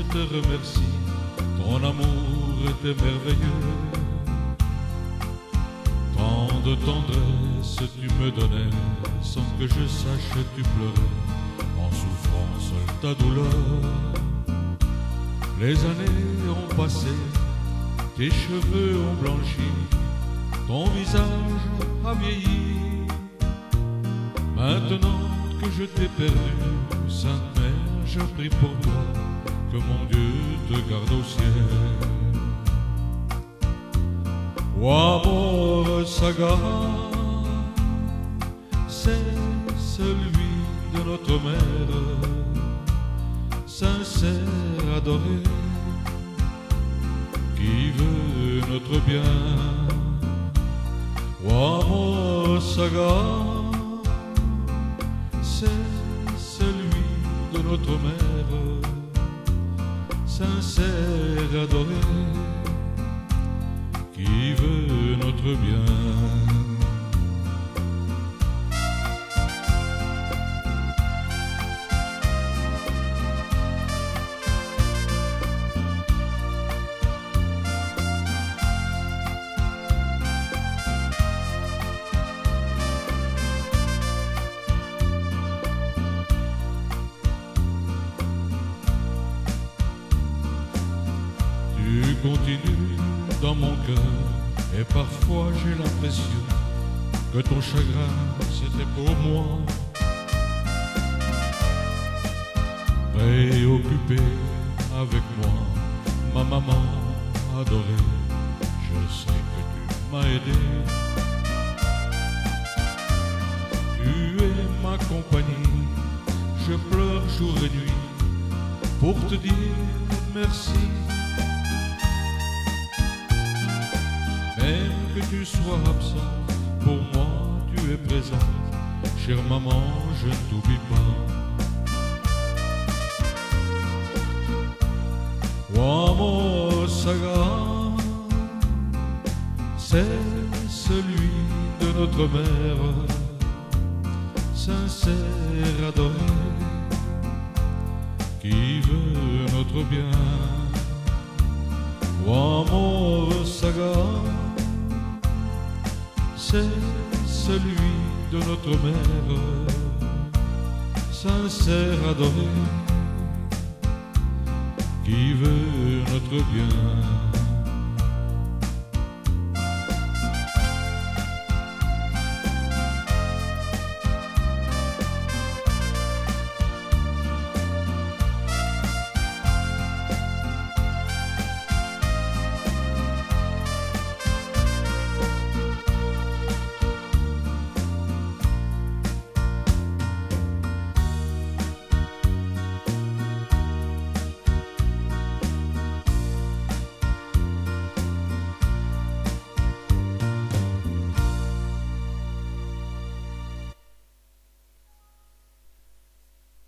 te remercie, ton amour était merveilleux. Tant de tendresse tu me donnais, sans que je sache tu pleurais, en souffrant seul ta douleur. Les années ont passé, tes cheveux ont blanchi, ton visage a vieilli. Maintenant que je t'ai perdu, Sainte Mère, je prie pour toi, que mon Dieu te garde au ciel. O amor sagrado, c'est celui de notre mère, sincère, adoré, qui veut notre bien. O amor sagrado, c'est celui de notre mère, sincère, adoré, qui veut notre bien. Tu continues dans mon cœur, et parfois j'ai l'impression que ton chagrin c'était pour moi. Préoccupé avec moi, ma maman adorée, je sais que tu m'as aidé. Tu es ma compagnie, je pleure jour et nuit pour te dire merci. Même que tu sois absent, pour moi tu es présent. Chère maman, je ne t'oublie pas. O amor sagrado, c'est celui de notre mère, sincère, adoré, qui veut notre bien. O amor sagrado, c'est celui de notre mère, sincère, adoré, qui veut notre bien.